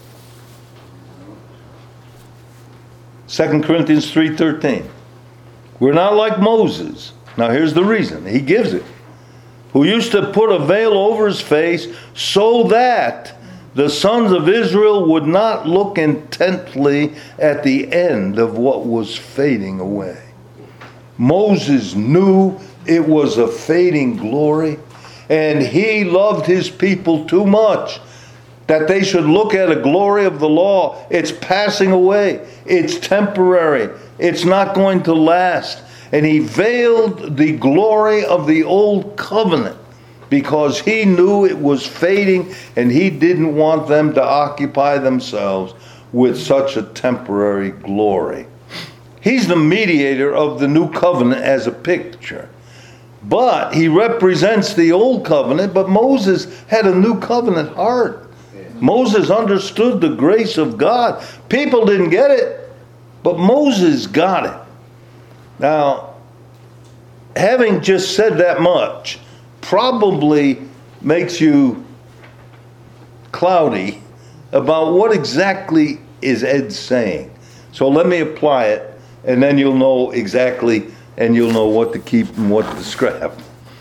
2 Corinthians 3:13. We're not like Moses. Now here's the reason. He gives it. Who used to put a veil over his face so that the sons of Israel would not look intently at the end of what was fading away. Moses knew it was a fading glory, and he loved his people too much that they should look at a glory of the law. It's passing away. It's temporary. It's not going to last. And he veiled the glory of the old covenant because he knew it was fading, and he didn't want them to occupy themselves with such a temporary glory. He's the mediator of the new covenant as a picture. But he represents the old covenant, but Moses had a new covenant heart. Moses understood the grace of God. People didn't get it, but Moses got it. Now, having just said that much probably makes you cloudy about what exactly is Ed saying. So let me apply it, and then you'll know exactly, and you'll know what to keep and what to scrap.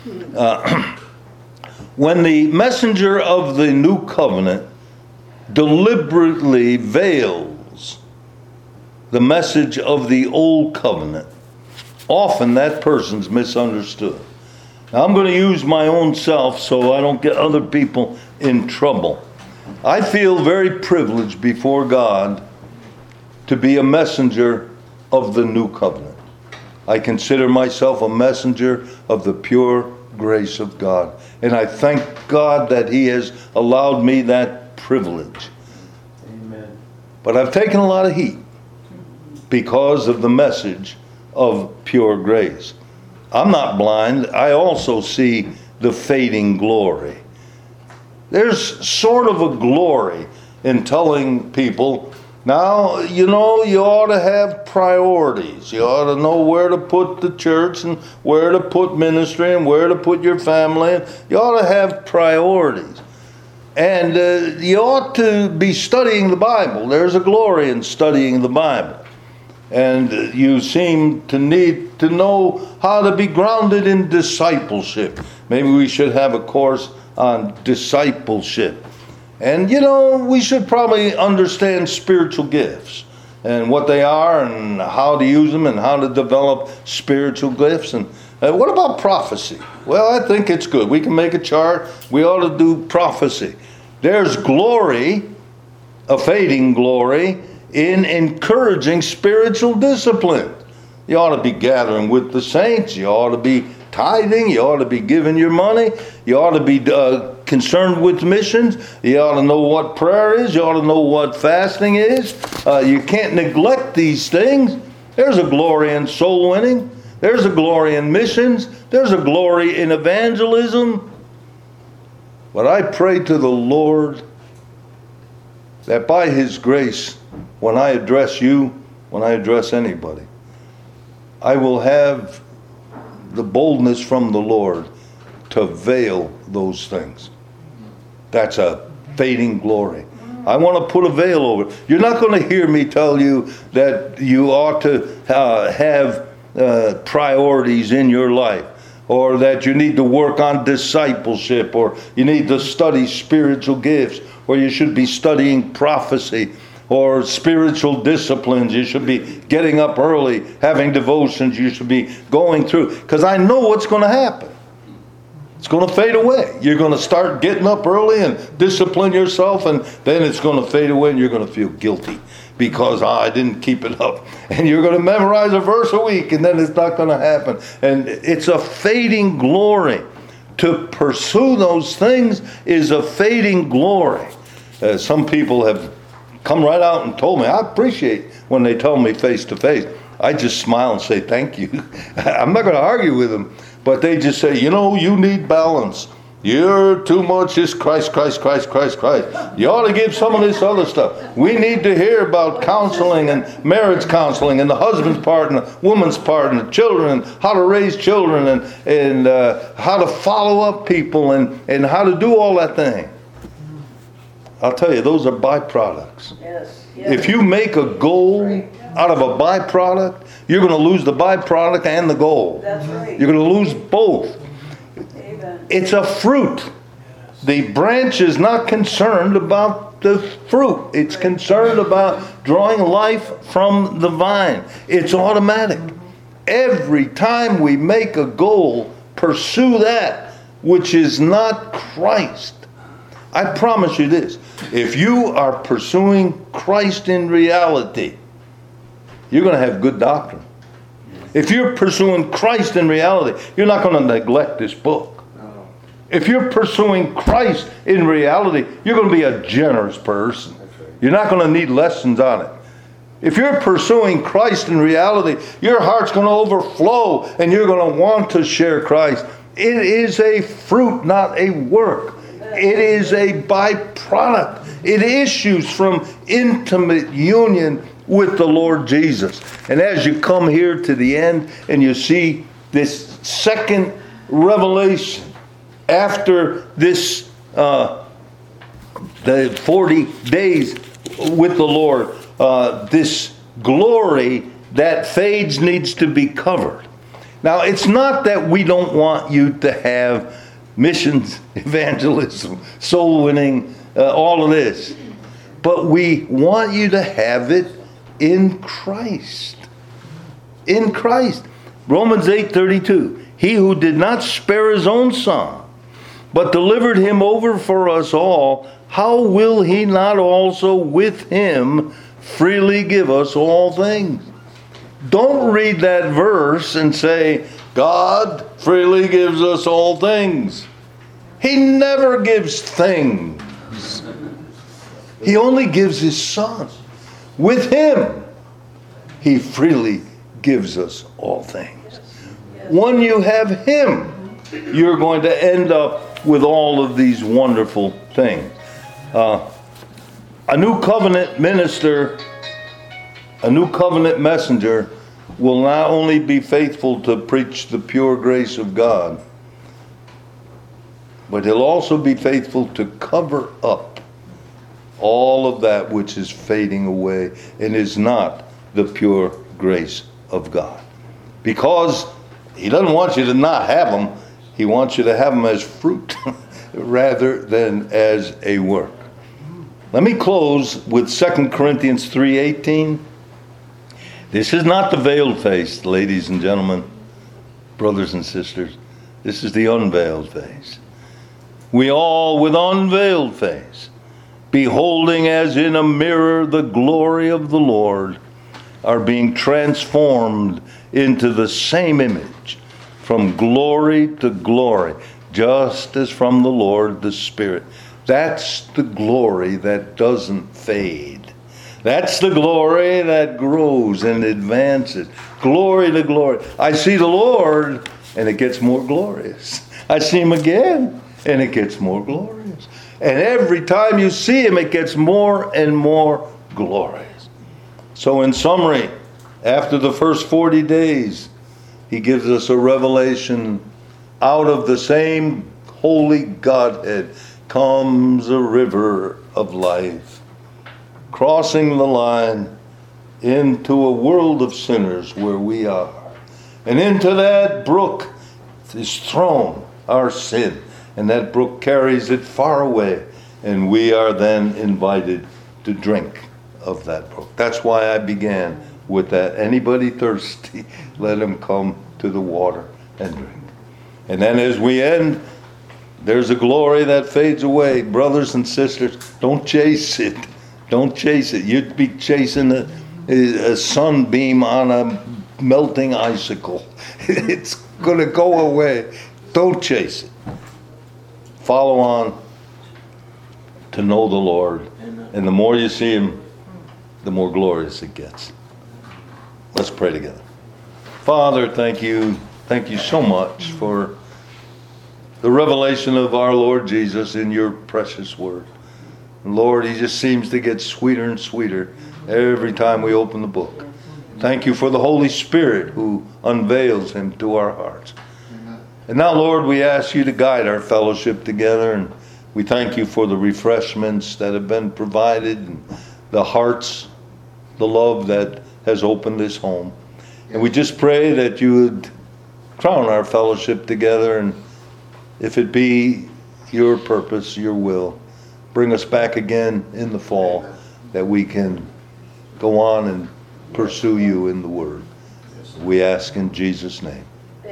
When the messenger of the new covenant deliberately veils the message of the old covenant, often that person's misunderstood. Now, I'm going to use my own self so I don't get other people in trouble. I feel very privileged before God to be a messenger of the new covenant. I consider myself a messenger of the pure grace of God. And I thank God that He has allowed me that privilege. Amen. But I've taken a lot of heat because of the message of pure grace. I'm not blind. I also see the fading glory. There's sort of a glory in telling people, now, you know, you ought to have priorities. You ought to know where to put the church and where to put ministry and where to put your family. You ought to have priorities. And you ought to be studying the Bible. There's a glory in studying the Bible. And you seem to need to know how to be grounded in discipleship. Maybe we should have a course on discipleship. And, you know, we should probably understand spiritual gifts and what they are and how to use them and how to develop spiritual gifts. And what about prophecy? Well, I think it's good. We can make a chart. We ought to do prophecy. There's glory, a fading glory, in encouraging spiritual discipline. You ought to be gathering with the saints. You ought to be tithing. You ought to be giving your money. You ought to be concerned with missions. You ought to know what prayer is. You ought to know what fasting is. You can't neglect these things. There's a glory in soul winning. There's a glory in missions. There's a glory in evangelism. But I pray to the Lord that by His grace, when I address you, when I address anybody, I will have the boldness from the Lord to veil those things. That's a fading glory. I want to put a veil over it. You're not going to hear me tell you that you ought to have priorities in your life, or that you need to work on discipleship, or you need to study spiritual gifts, or you should be studying prophecy, or spiritual disciplines. You should be getting up early, having devotions. You should be going through. Because I know what's going to happen. It's going to fade away. You're going to start getting up early and discipline yourself, and then it's going to fade away, and you're going to feel guilty because I didn't keep it up. And you're going to memorize a verse a week, and then it's not going to happen. And it's a fading glory. To pursue those things is a fading glory. Some people have come right out and told me. I appreciate when they tell me face to face. I just smile and say thank you. I'm not going to argue with them, but they just say, you need balance. You're too much this Christ. You ought to give some of this other stuff. We need to hear about counseling and marriage counseling and the husband's part and the woman's part and the children and how to raise children and how to follow up people and how to do all that thing. I'll tell you, those are byproducts. Yes. If you make a goal out of a byproduct, you're going to lose the byproduct and the goal. That's right. You're going to lose both. Amen. It's a fruit. The branch is not concerned about the fruit. It's concerned about drawing life from the vine. It's automatic. Every time we make a goal, pursue that which is not Christ. I promise you this. If you are pursuing Christ in reality, you're going to have good doctrine. If you're pursuing Christ in reality, you're not going to neglect this book. If you're pursuing Christ in reality, you're going to be a generous person. You're not going to need lessons on it. If you're pursuing Christ in reality, your heart's going to overflow and you're going to want to share Christ. It is a fruit, not a work. It is a byproduct. It issues from intimate union with the Lord Jesus. And as you come here to the end and you see this second revelation after this, the 40 days with the Lord, this glory that fades needs to be covered. Now, it's not that we don't want you to have missions, evangelism, soul winning, all of this. But we want you to have it in Christ. In Christ. Romans 8:32. He who did not spare his own son, but delivered him over for us all, how will he not also with him freely give us all things? Don't read that verse and say, God freely gives us all things. He never gives things. He only gives his son. With him, he freely gives us all things. When you have him, you're going to end up with all of these wonderful things. A new covenant minister, a new covenant messenger will not only be faithful to preach the pure grace of God, but he'll also be faithful to cover up all of that which is fading away and is not the pure grace of God. Because he doesn't want you to not have them. He wants you to have them as fruit rather than as a work. Let me close with 2 Corinthians 3:18. This is not the veiled face, ladies and gentlemen, brothers and sisters. This is the unveiled face. We all with unveiled face, beholding as in a mirror the glory of the Lord, are being transformed into the same image, from glory to glory, just as from the Lord the Spirit. That's the glory that doesn't fade. That's the glory that grows and advances. Glory to glory. I see the Lord, and it gets more glorious. I see him again, and it gets more glorious. And every time you see him, it gets more and more glorious. So in summary, after the first 40 days, he gives us a revelation. Out of the same holy Godhead comes a river of life, crossing the line into a world of sinners where we are. And into that brook is thrown our sin. And that brook carries it far away. And we are then invited to drink of that brook. That's why I began with that. Anybody thirsty, let him come to the water and drink. And then as we end, there's a glory that fades away. Brothers and sisters, don't chase it. Don't chase it. You'd be chasing a sunbeam on a melting icicle. It's going to go away. Don't chase it. Follow on to know the Lord. And the more you see him, the more glorious it gets. Let's pray together. Father, thank you. Thank you so much for the revelation of our Lord Jesus in your precious word. Lord, he just seems to get sweeter and sweeter every time we open the book. Thank you for the Holy Spirit who unveils him to our hearts. And now, Lord, we ask you to guide our fellowship together, and we thank you for the refreshments that have been provided, and the hearts, the love that has opened this home. And we just pray that you would crown our fellowship together, and if it be your purpose, your will, bring us back again in the fall, that we can go on and pursue you in the word. We ask in Jesus' name.